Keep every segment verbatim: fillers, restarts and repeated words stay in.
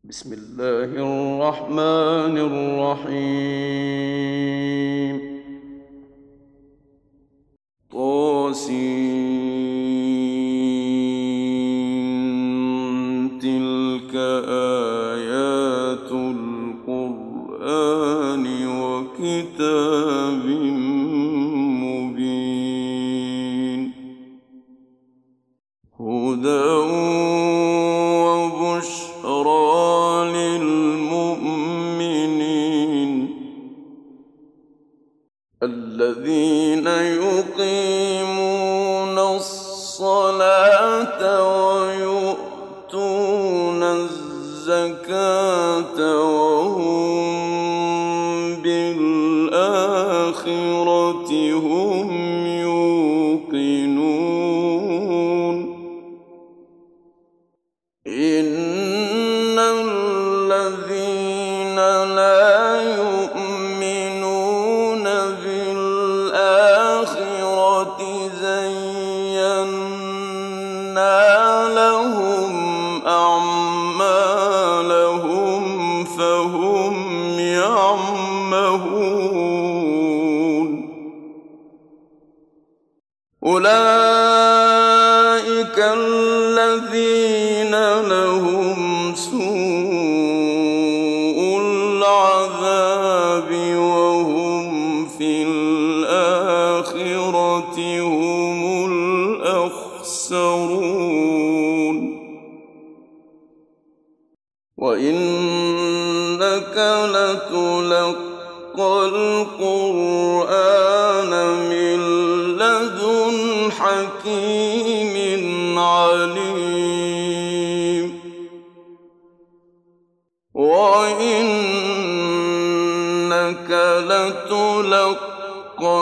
بسم الله الرحمن الرحيم. طاسين تلك آيات القرآن وكتاب مبين هدى وبشرى للمؤمنين الذين يقيمون الصلاة ويؤتون الزكاة وهم بالآخرة هم يوقنون إن الذين لا يؤمنون بالآخرة زينا لهم أعمالهم فهم يعمهون أولئك الذين لهم سوء العذاب وهم في الآخرة هم الأخسرون وإنك لتلقى القرآن من لدن حكيم عليم وإنك لتلقى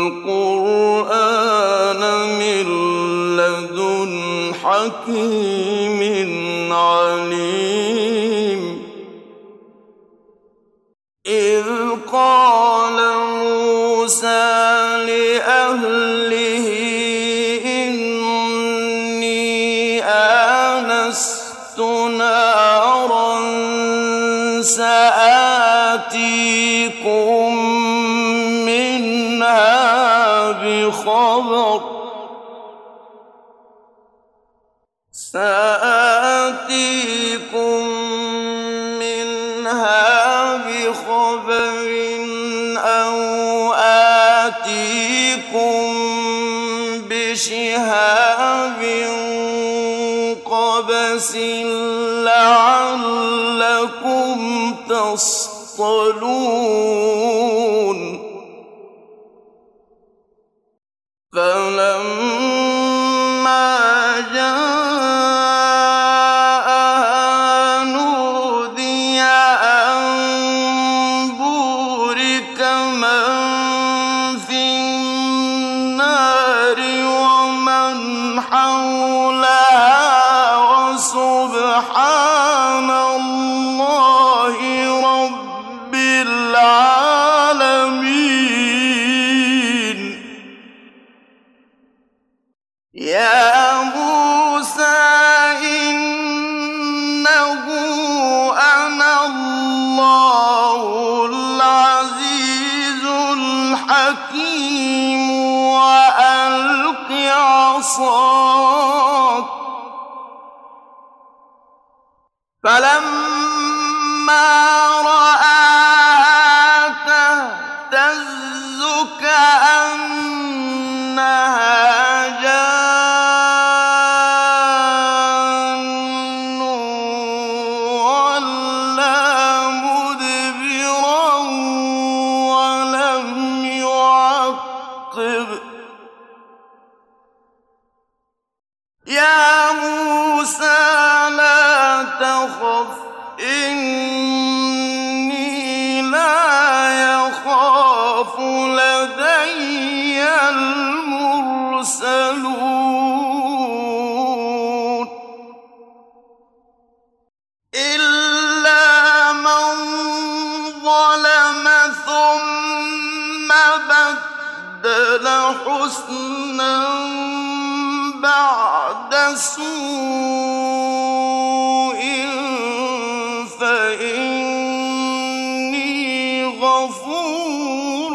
القرآن من لدن حكيم عليم إذ قال موسى لأهله إني آنست نارا سآتيكم منها بخبر سآتيكم منها بخبر أو آتيكم بشهاب قبس لعلكم تصطلون فلما جاءها نودي أن بورك من في النار ومن حولها وسبحان الله رب العالمين يا موسى إنه أنا الله العزيز الحكيم وألق عصاك فلما رآها تهتز كأنها جان ولا مدبرا ولم يعقب يا موسى لا تخف إني لا يخاف لدي المرسلون إلا من ظلم ثم بدل حسنا بعد سوء فإني غفور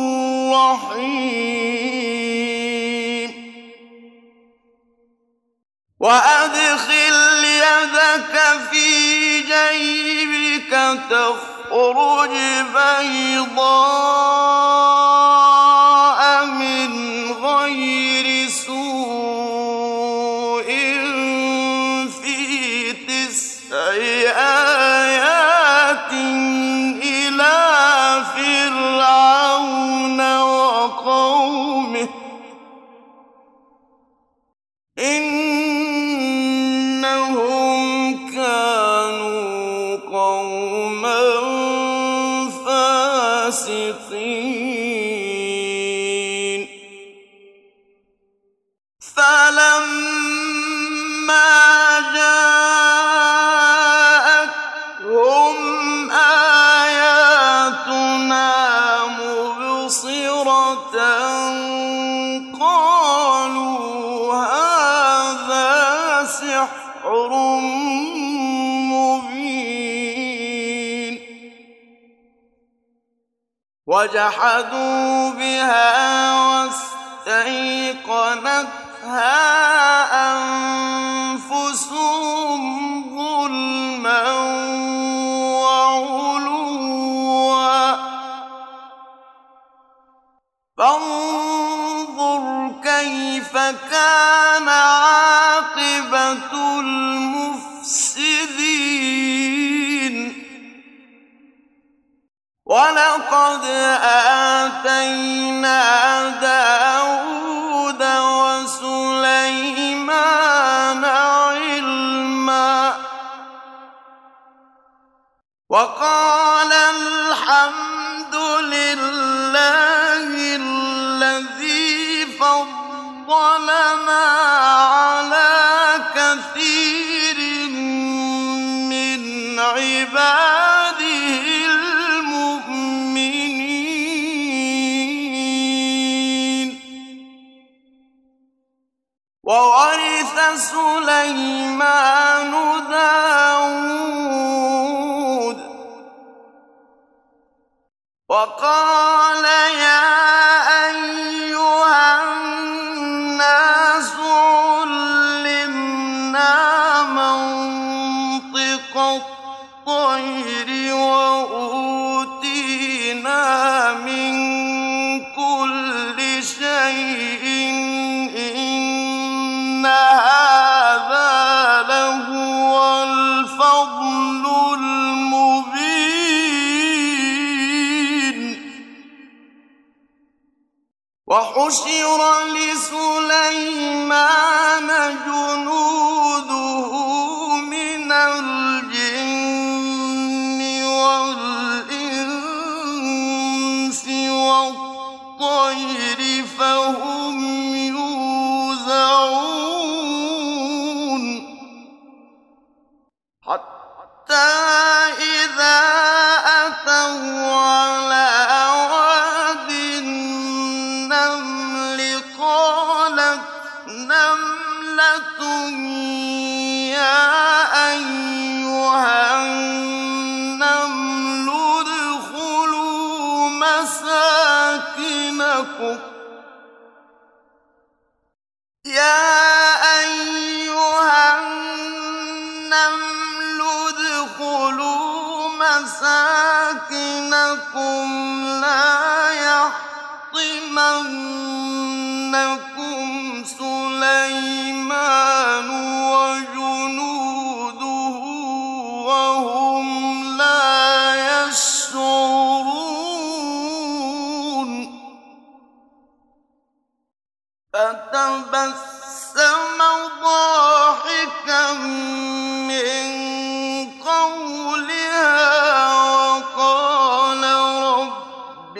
رحيم وأدخل يدك في جيبك تخرج بيضاء من غير سوء في تسع آيات إلى فرعون وقومه إنهم كانوا قوما فاسقين فلما جاءتهم آياتنا مبصرة قالوا هذا سحر مبين وجحدوا بها واستيقنتها أنفسهم ظلما وعلوا فانظر كيف كان عاقبة المفسدين ولقد آتينا داود وسليمان علما وقال الحمد لله الذي فضلنا على كثير من عباده المؤمنين وورث سليمان داود وقال يا أيها الناس علمنا منطق الطير وأوتينا من كل شيء إن هذا لهو الفضل المبين وحشر لسليمان جنوده من الجن والإنس والطير فهم يوزعون حتى إذا أتوا على واد النمل قالت نملة يا أيها النمل ادخلوا مساكنكم يا أيها النمل ادخلوا مساكنكم لا يحطمنكم سليمان وجنوده وهم لا يشعرون فتبسم ضاحكا من قولها وقال رب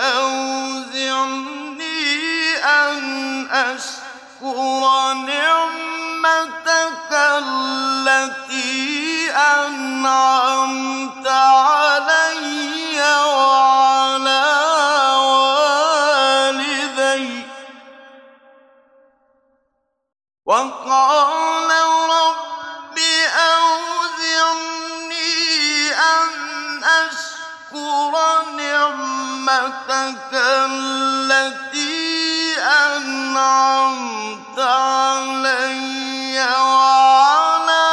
أوزعني أن أشكر نعمتك التي أنعمت علي وعلى والدي وقال رب نعمتك التي أنعمت علي وعلى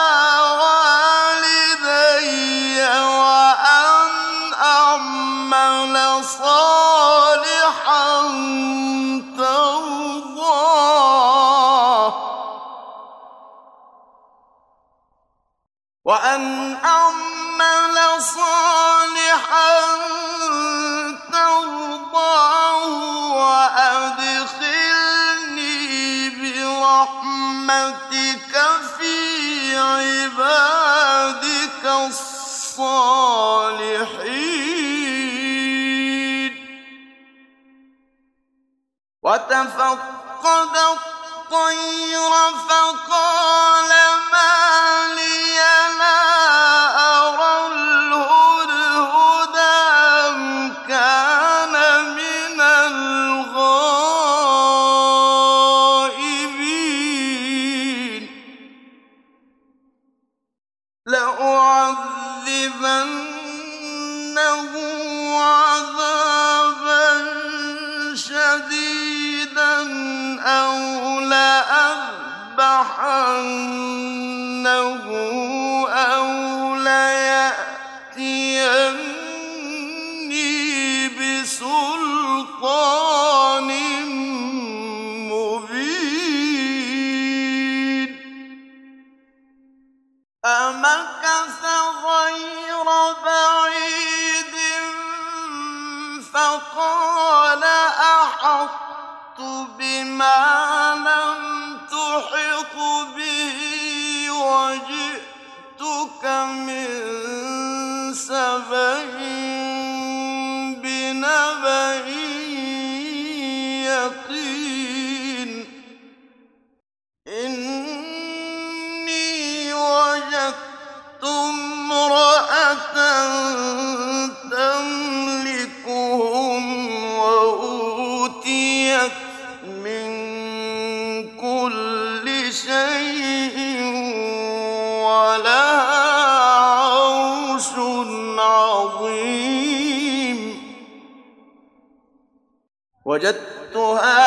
والدي وأن أعمل صالحا ترضاه وأن أعمل صالحا ترضاه وأدخلني برحمتك في عبادك الصالحين. وتفقد الطير فقال ما لي لا أرى الهدهد أم كان من الغائبين لأعذبنه عذابا شديدا أو لأذبحنه أو ليأتيني بسلطان مبين. فمكث غير بعيد فقال أحطت بما لم تحط به وجئتك من سبأ بنبأ يقين. إني وجدت امرأة تملكهم وأوتيت من كل شيء ولها عرش عظيم. وجدتها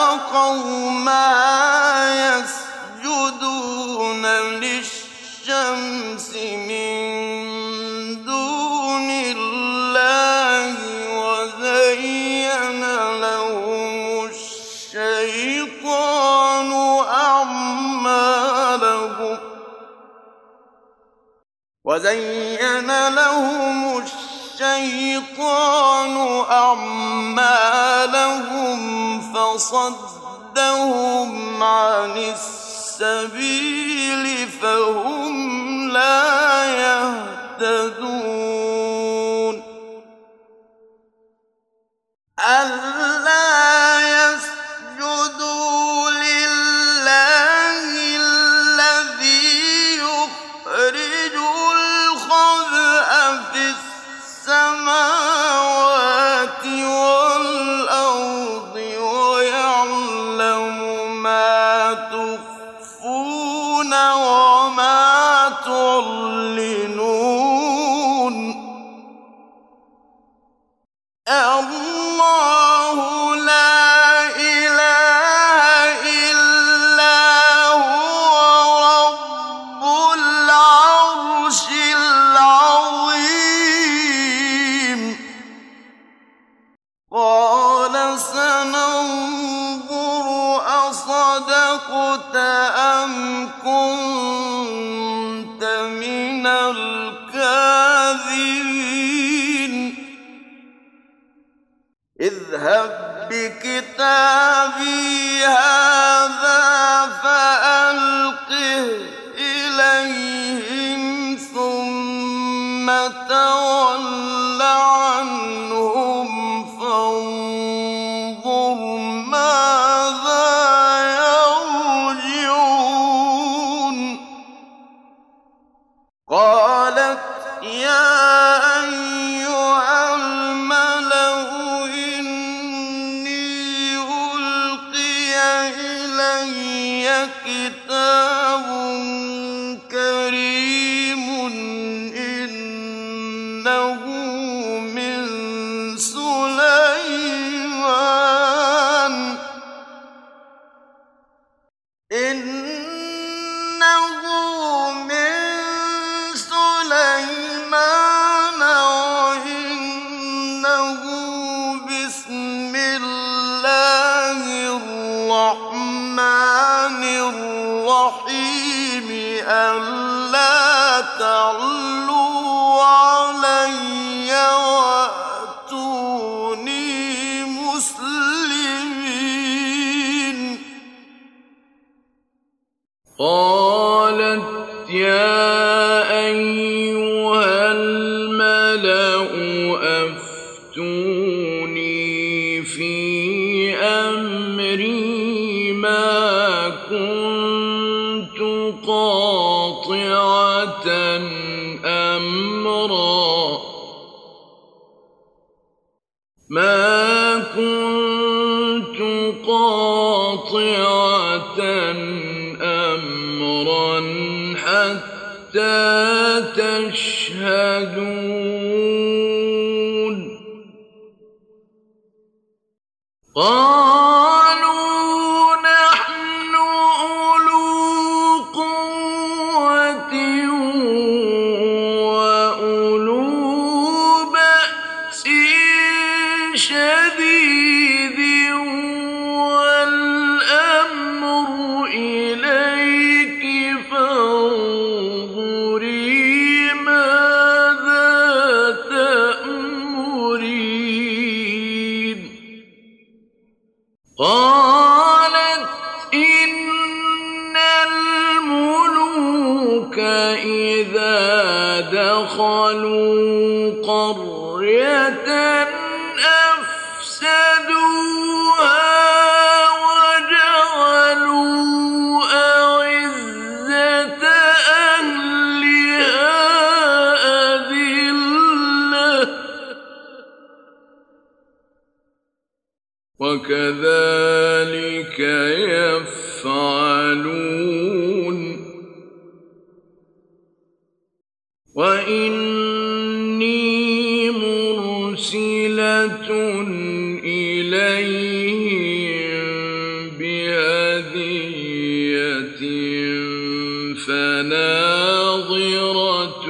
وقومها يسجدون للشمس من دون الله وزين لهم الشيطان أعمالهم وزين لهم الشيطان أعمالهم فصدهم عن السبيل فهم لا يهتدون. ألا يسجدوا لله الذي يخرج الخبء في السماوات والأرض ويعلم ما تخفون وما تعلنون. الله لا إله إلا هو رب العرش العظيم. قال سننظر أصدقت أم كنت من الكاذبين. اذهب بكتابي هذا فألقه إليهم ثم تول عنهم فانظر ماذا يرجعون. قالت يا أيها الملأ إني ألقي إلي كتاب كريم إنه من أمرا ما كنت قاطعة أمرا حتى تشهدون قالوا نحن أولو قوة وأولو بأس شديد والأمر إليك فانظري ماذا تأمرين قالت إن الملوك إذا دخلوا قرية أفسدوها وجعلوا أعزة أهلها أذلة وكذلك يفعلون وإني مرسلة إليهم بهدية فناظرة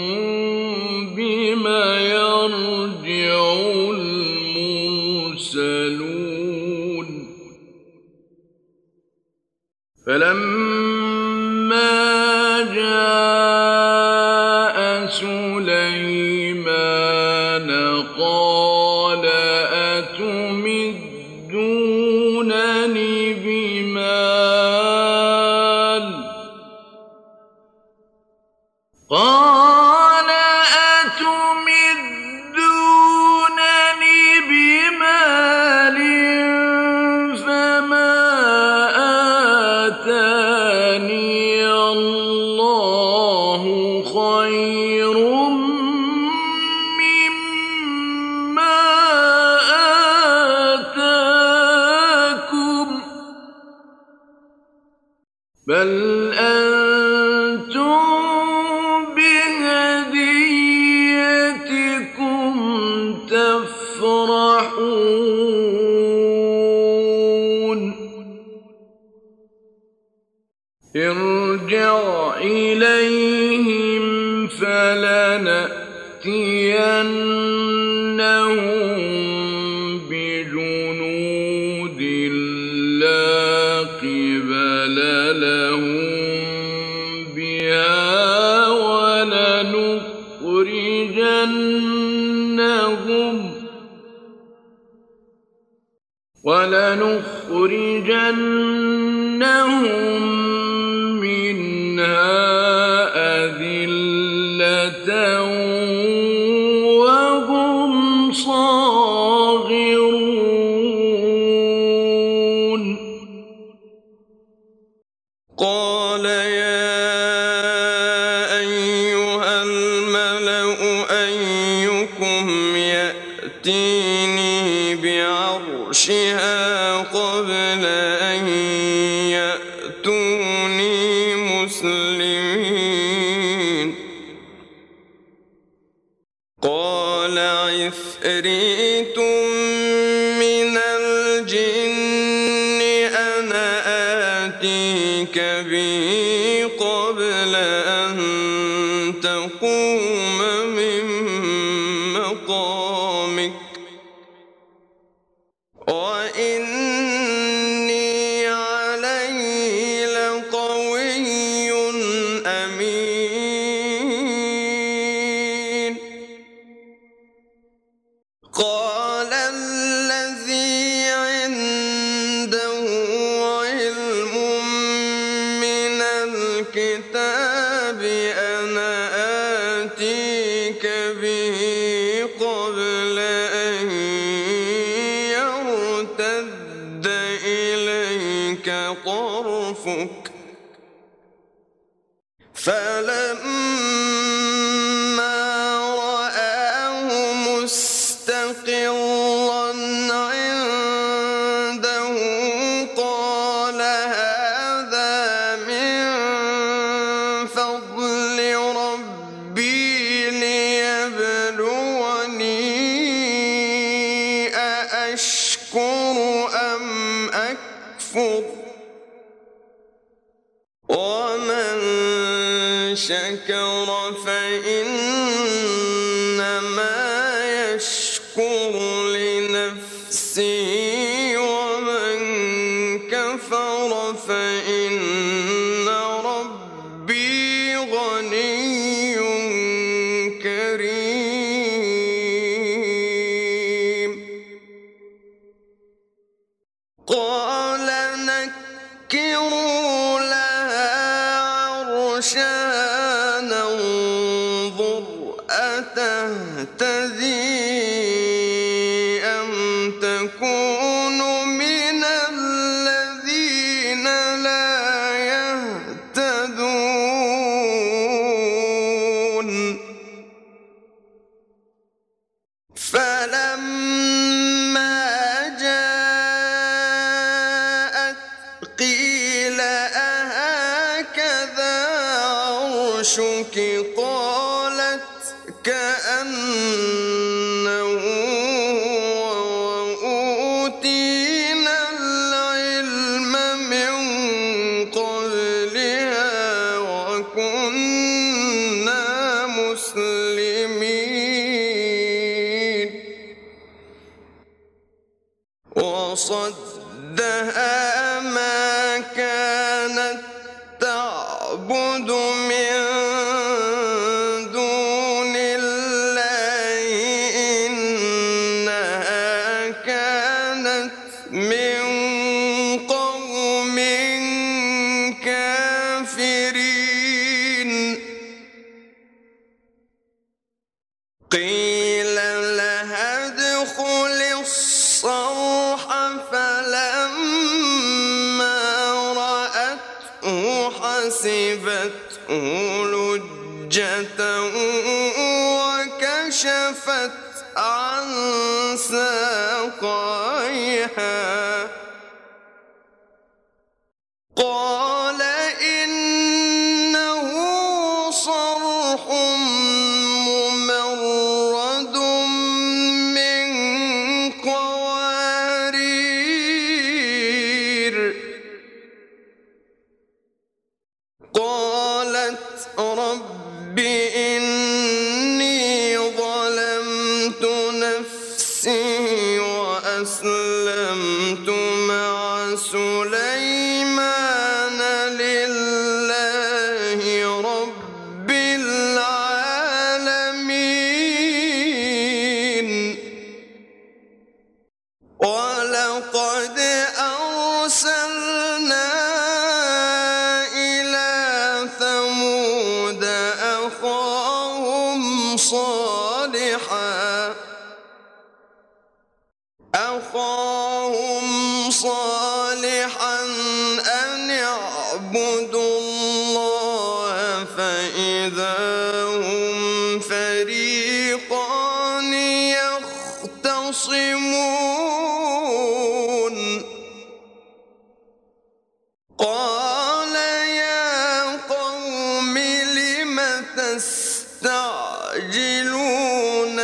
بما يرجع المرسلون فلما جاء سليمان قال أتمدونني بمال قال أتمدونني بمال فما آتاني الله خير مما آتاكم بل أنتم بهديتكم تفرحون ارجع إليهم فلنأتينهم بجنود لا قبل لهم بها ولنخرجنهم ولنخرجنهم منها أذلة وهم صاغرون قال يا أيها الملأ أيكم يأتيني بعرشها قبل أن يأتوني مسلمين قال عفريت من الجن أنا آتيك به قبل أن تقوم من مقامك وإني عليه لقوي أمين قال الذي عنده علم من الكتاب أنا آتيك به قبل أن يرتد إليك طرفك فلما مستقرا عنده قال هذا من فضل ربي ليبلوني أأشكر أم أكفر ومن شكر فإنما يشكر لنفسه ومن كفر فإن ربي غني كريم قال نكروا لها عرشها ننظر أتهتدي أم تكون من الذين لا يهتدون فلما جاءت قيل أهكذا عرشك قالت كأنه هو وأوتينا العلم من قبلها وكنا مسلمين وصدها ما كانت تعبد من دون الله إنها كانت من قوم كافرين قيل لها ادخل الصرح فلما رأته حسبته لجة وكشفت عن ساقيها قال إنه صرح ممرد من قوارير قالت رب إني ظلمت نفسي وأسلمت مع سليمان لله رب العالمين ولقد أرسلنا إلى ثمود أخاهم صالحا أخاهم صالحا أن اعبدوا الله فإذا هم فريقان يختصمون قال يا قوم لم تستعجلون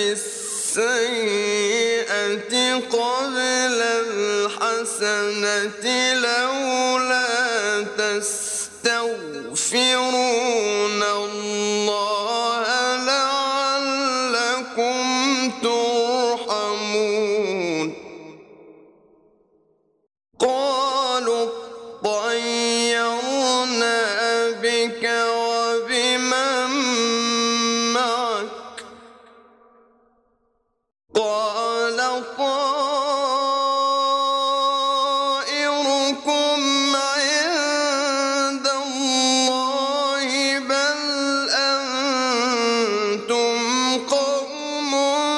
بالسيئة قبل الحسنة لولا تستغفرون الله لعلكم ترحمون قالوا طيرنا بك وبمن معك قال طائركم عند الله بل أنتم قوم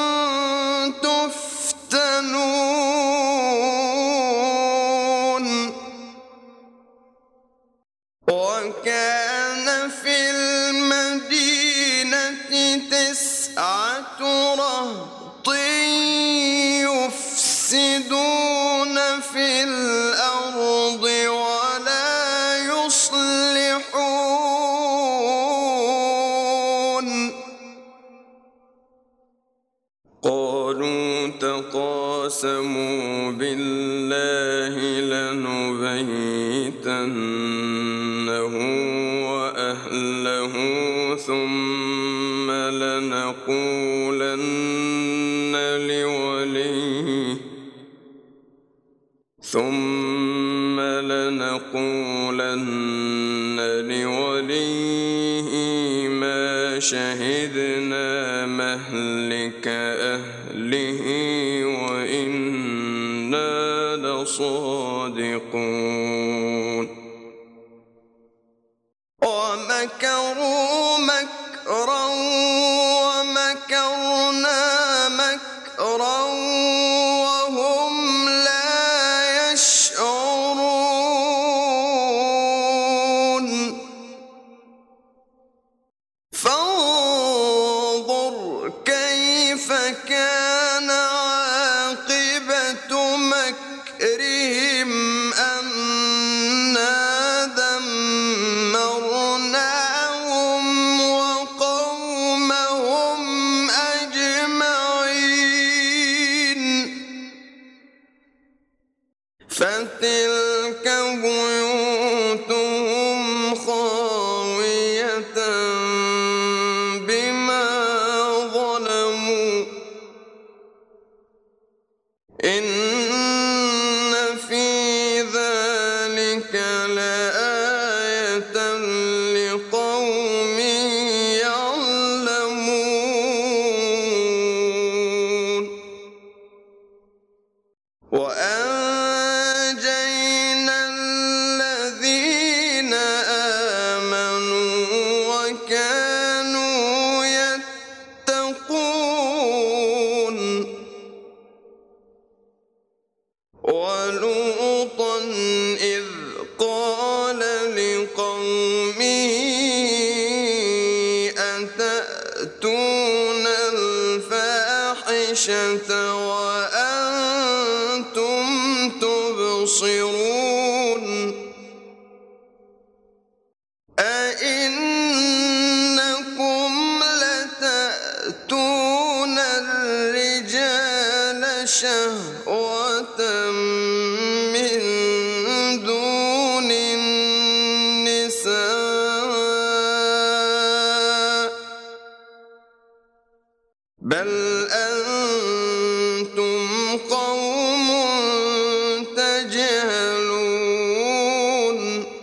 تفتنون وكان في المدينة تسعة سبعة رهط يفسدون في الأرض ولا يصلحون قالوا تقاسموا بالله لنبيتنه وأهله ثم لنقولن لوليه ثم لنقولن لوليه ما شهدنا مهلك أهله وإنا لصادقون ومكروا مكرا ومكرنا مكرا وهم لا يشعرون فانظر كيف كان عاقبة مكرهم أنا دمرناهم وقومهم أجمعين فتلك بيوتهم خاوية بما ظلموا إن في ذلك لآية لقوم يعلمون وأنجينا الذين آمنوا وكانوا يتقون ولوطا إذ قال لقومه أتأتون الفاحشة وأنتم تبصرون أئنكم لتأتون الرجال شهوة من دون النساء بل أنتم قوم تجهلون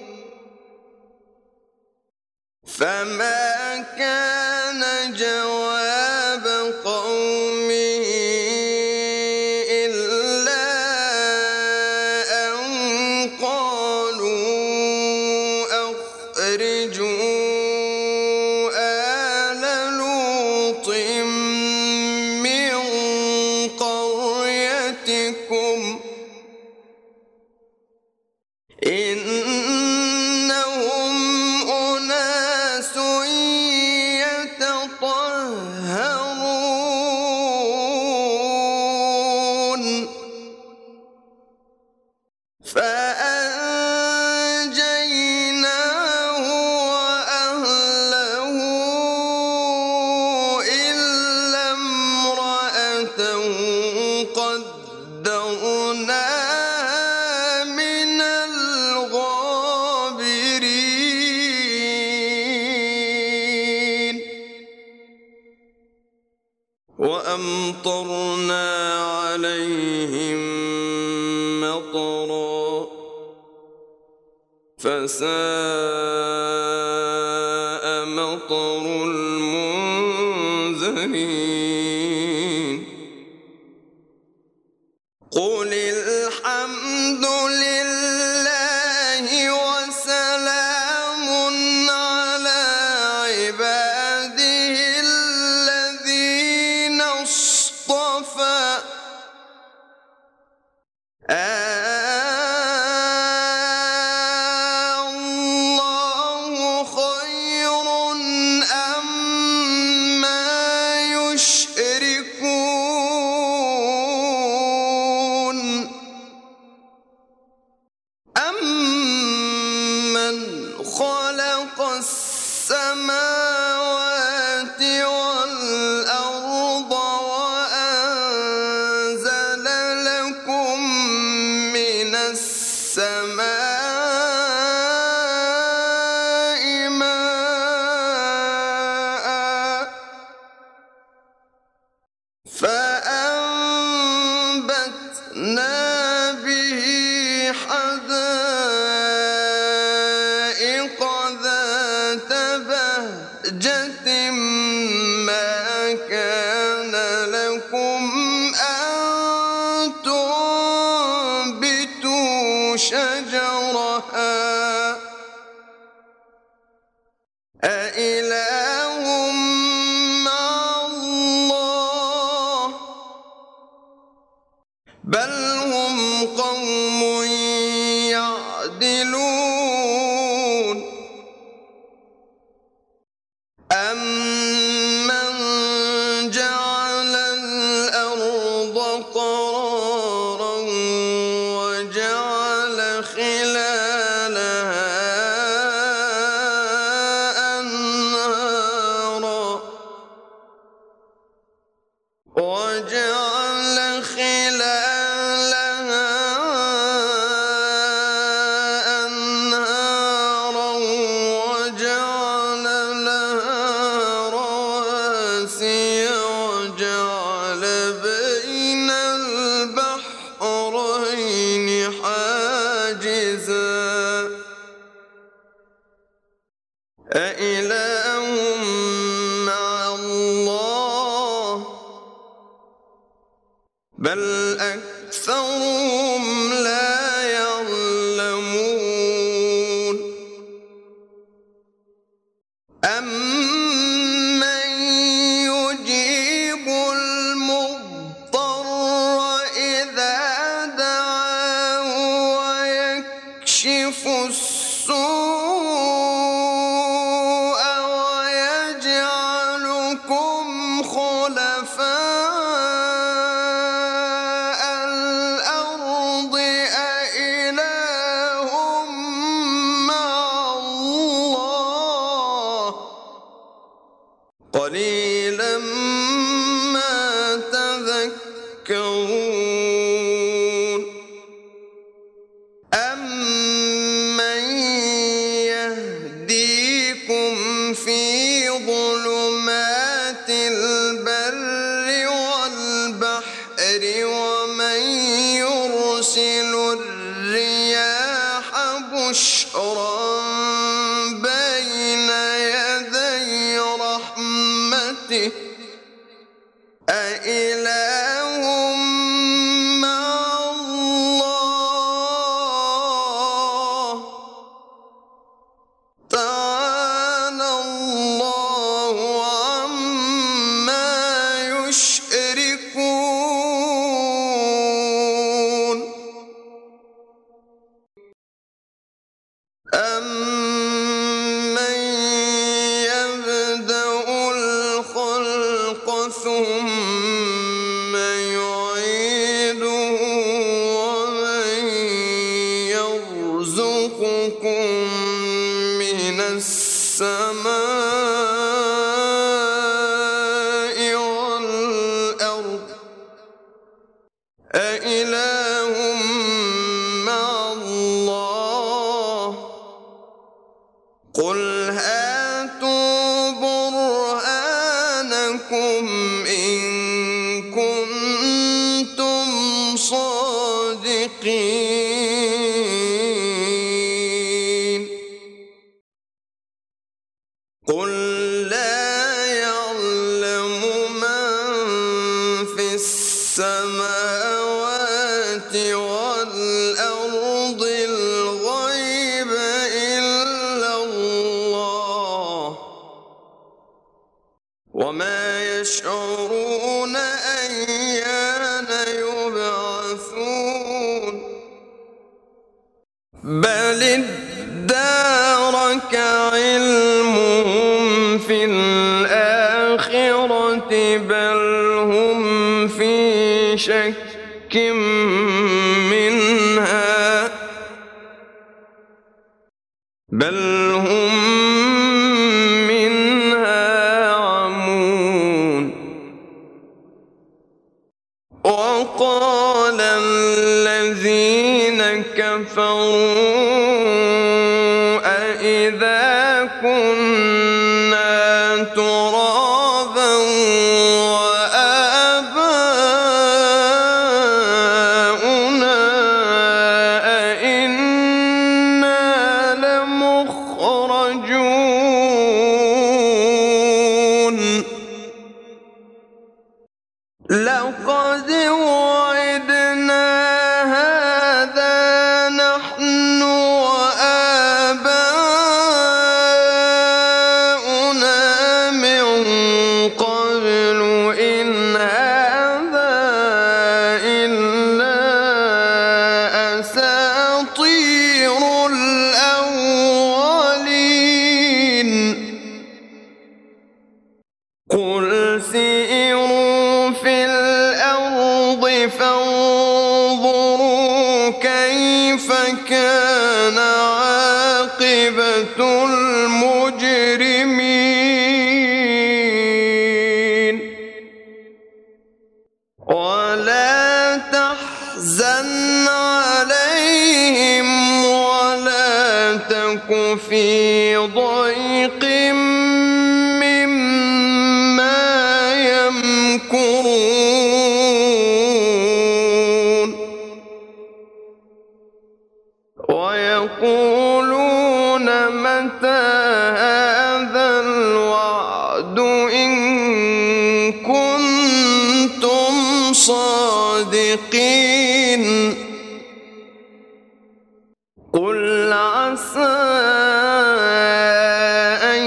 فما كان جواب قومه إلا أن قالوا أخرجوا آل لوط من قريتكم إنهم أناس يتطهرون فأنجيناه وأهله إلا امرأته قدرناها من الغابرين وأمطرنا عليهم مطرا فساء مطر المنذرين قل الحمد لله وسلام على عباده الذين اصطفى الله خير أما يشركون السماوات والأرض وأنزل لكم من السماء ماء فأنبتنا به حدائق ذات بهجة ما كان لكم أن تنبتوا شجرها أإله مع الله بل هم قوم يعدلون أمن جعل الأرض قرارا وجعل خلالها أنهارا وجعل خلالها أنهارا وجعل لها رواسي وجعل بين البحرين حاجزا أإله مع الله بل أكثرهم لا يعلمون أمن يجيب المضطر إذا دعاه ويكشف السوء ويجعلكم خلفاء الأرض أإله مع الله قليلا ما تذكرون أمن يهديكم في ظلمات البر والبحر ومن يرسل الرياح بشرا بين يدي رحمته أإله مع الله تعالى الله عما يشركون أمن يبدأ الخلق ثم يعيده ومن يرزقكم من السماء والأرض أإله مع الله قل هاتوا برهانكم إن كنتم صادقين قل لا يعلم من في السماوات والأرض الغيب إلا الله وما يشعرون أيان يبعثون بل ادارك علمهم في الآخرة بل هم في شك منها بل هم وقال الذين كفروا أإذا كنا ترابا وآباؤنا أإنا لمخرجون لقد وعدنا هذا نحن وآباؤنا من قبل إن هذا إلا أساطير الأولين قل سيروا في الأرض فانظروا كيف كان عاقبة المجرمين ولا تحزن عليهم ولا تك في ضيق مما يمكرون ويقولون متى هذا الوعد إن كنتم صادقين قل عسى أن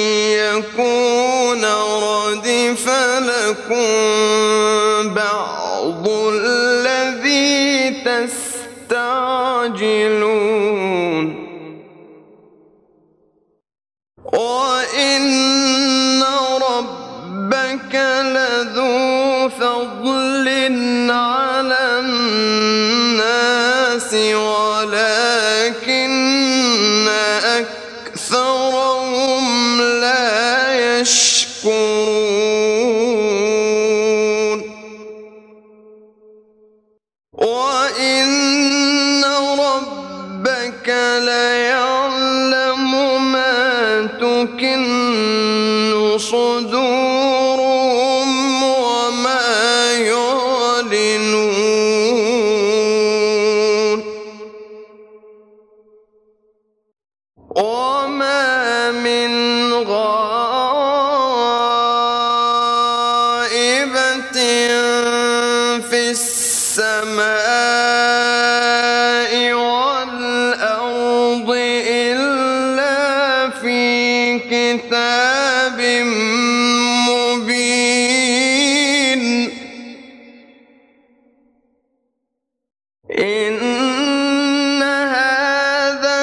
يكون ردف لكم بعض الذي تستعجلون وإن ربك لذو فضل على الناس ولكن أكثرهم لا يشكرون وإن ربك ليعلم ما تكن صدورهم وما يعلنون وما من غائبة في السماء والأرض إلا في كتاب مبين إن هذا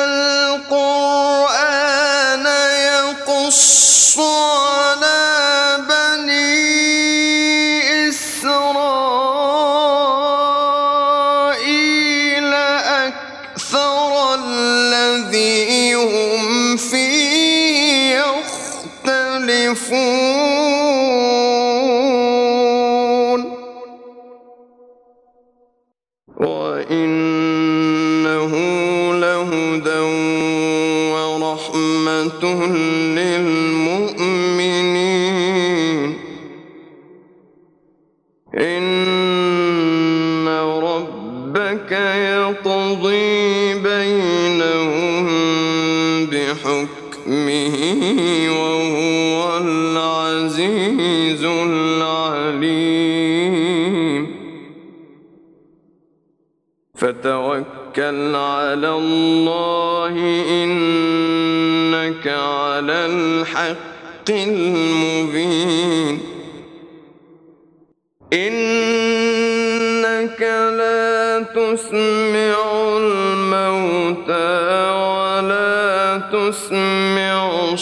القرآن يقص على بني إسرائيل أكثر الذي هم فيه يختلفون وإنه لهدى ورحمة للمؤمنين إن ربك يقضي بينهم بحكمه وهو العزيز العليم فتوكل على الله إنك على الحق المبين إنك لا تسمع الموتى ولا تسمع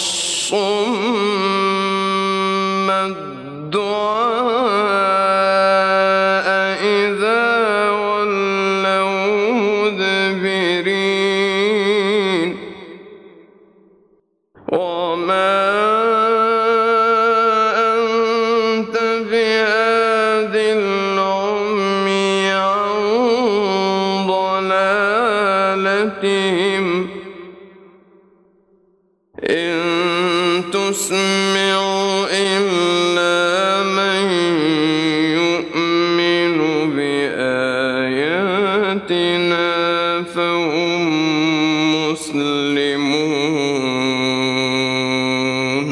الصم الدعاء إذا ولوا مدبرين وما أنت بهاد العمي نسمع إلا من يؤمن بآياتنا فهم مسلمون.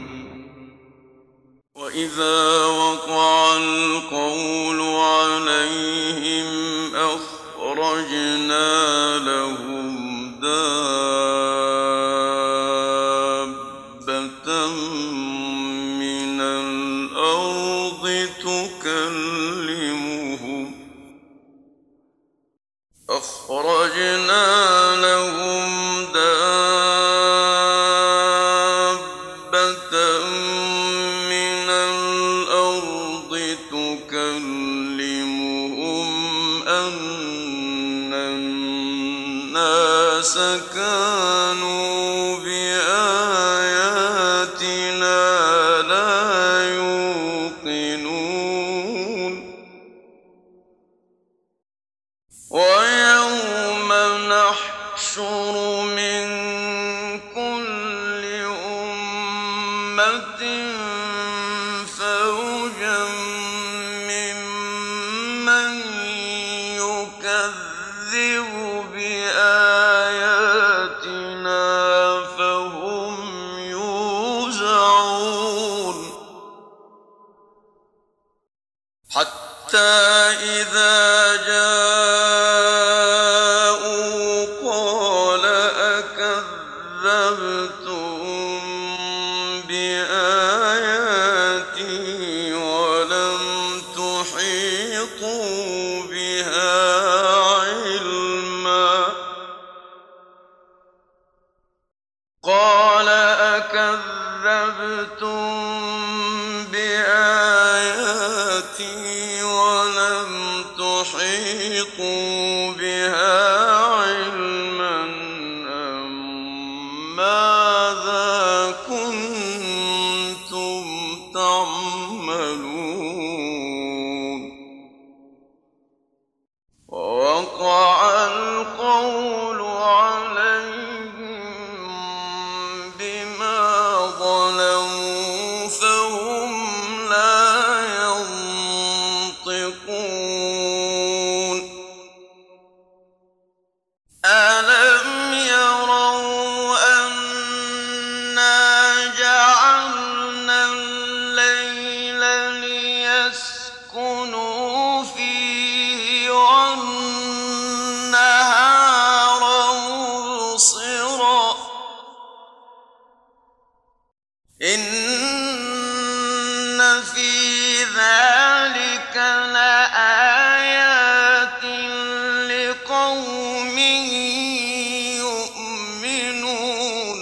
وإذا وقع القول عليهم أخرجنا لهم دابة من الأرض تكلمهم أخرجنا لهم دابة من الأرض تكلمهم أن الناس كانوا بآياتنا لا يوقنون. ويوم نحشر من كل أمة فوجا ممن يكذب بآياتنا فهم يوزعون. حتى إذا جاءوا قال أكذبتم بآياتي ولم تحيطوا بها علما قال أكذبتم بآياتي ولم تحيطوا بها علما أم ماذا كنتم تعملون. ووقع القول عليهم بما ظلموا فهم لا ينطقون. ألم يروا أنا جعلنا الليل ليسكنوا فيه والنهار مبصرا إن في ذلك لآيات لقوم يؤمنون.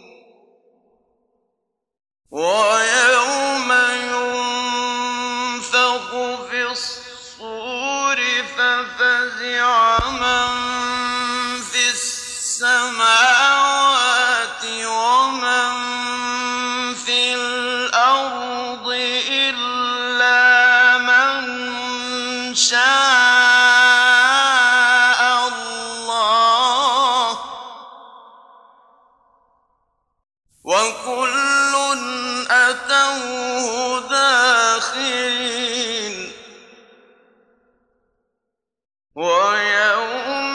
ويوم ينفخ في الصور ففزع من في السماوات ومن في الأرض إلا من شاء الله وكل أتوه داخرين. ويوم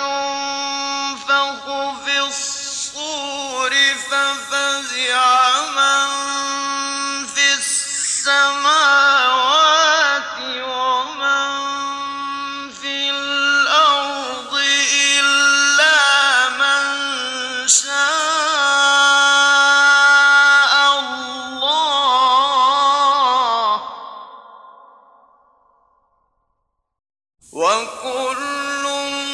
ينفخ في الصور ففزع من في السماوات ومن في الأرض إلا من شاء الله وكل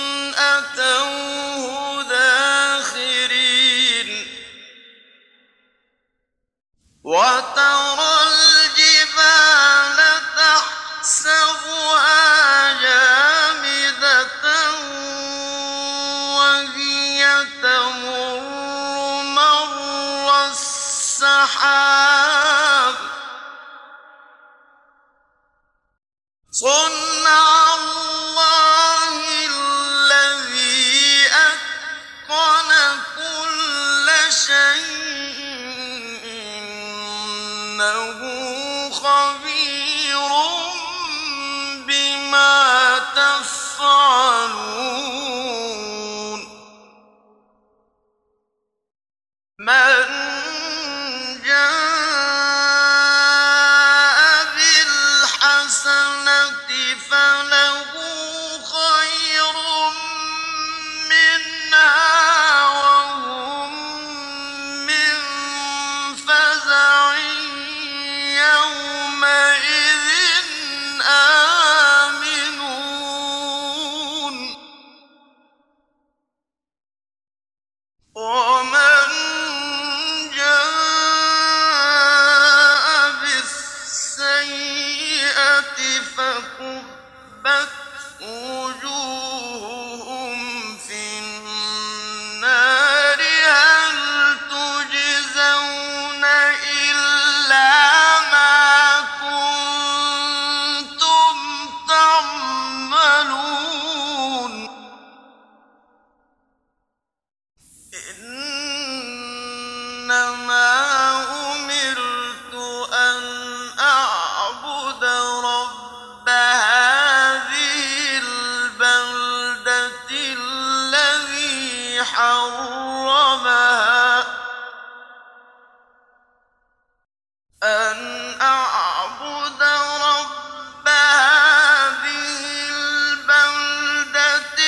أتوه داخرين. وترى الجبال تحسبها جامدة وهي تمر مر السحاب صنع الله الذي أتقن كل شيء يفعلون من جاء بالحسنة فله خير منها وهم من فزع يومئذ آمنون ومن جاء بالسيئة فكبت وجوههم في النار هل تجزون إلا ما كنتم تعملون إنما أمرت أن أعبد رب هذه البلدة الذي حرمها أن أعبد رب هذه البلدة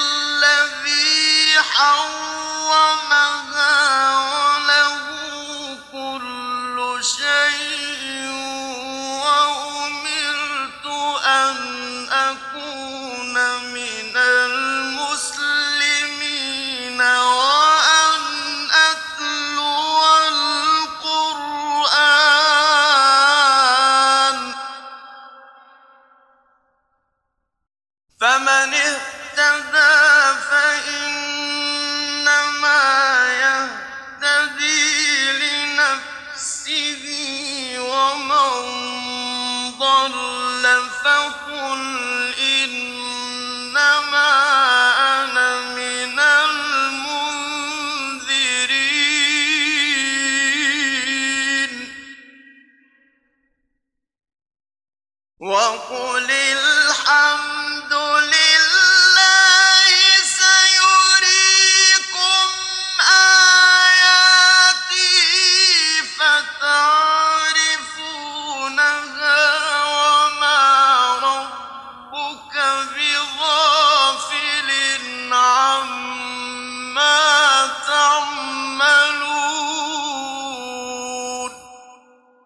الذي حرمها وله كل شيء وأمرت أن أكون من المسلمين وأن أتلو القرآن فمن اهتدى فإنما يهتدي لنفسه ومن ضل فقل إنما أنا من المنذرين وقل الحمد